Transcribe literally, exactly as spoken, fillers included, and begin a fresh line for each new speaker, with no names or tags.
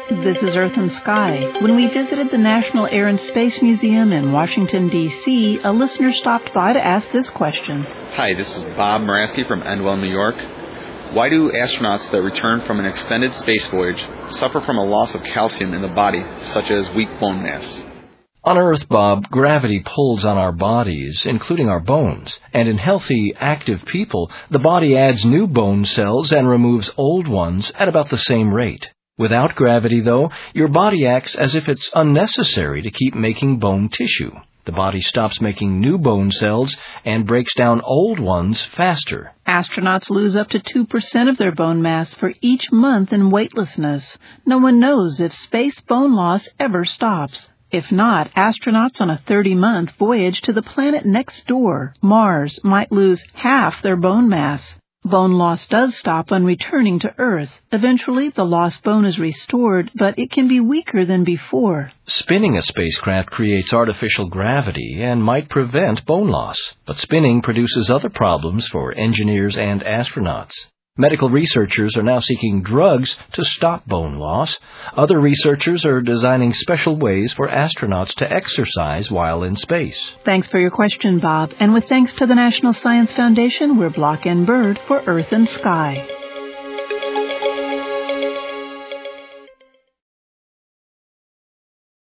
This is Earth and Sky. When we visited the National Air and Space Museum in Washington, D C, a listener stopped by to ask this question.
Hi, this is Bob Moraski from Endwell, New York. Why do astronauts that return from an extended space voyage suffer from a loss of calcium in the body, such as weak bone mass?
On Earth, Bob, gravity pulls on our bodies, including our bones. And in healthy, active people, the body adds new bone cells and removes old ones at about the same rate. Without gravity, though, your body acts as if it's unnecessary to keep making bone tissue. The body stops making new bone cells and breaks down old ones faster.
Astronauts lose up to two percent of their bone mass for each month in weightlessness. No one knows if space bone loss ever stops. If not, astronauts on a thirty-month voyage to the planet next door, Mars, might lose half their bone mass. Bone loss does stop on returning to Earth. Eventually, the lost bone is restored, but it can be weaker than before.
Spinning a spacecraft creates artificial gravity and might prevent bone loss. But spinning produces other problems for engineers and astronauts. Medical researchers are now seeking drugs to stop bone loss. Other researchers are designing special ways for astronauts to exercise while in space.
Thanks for your question, Bob. And with thanks to the National Science Foundation, we're Block and Bird for Earth and Sky.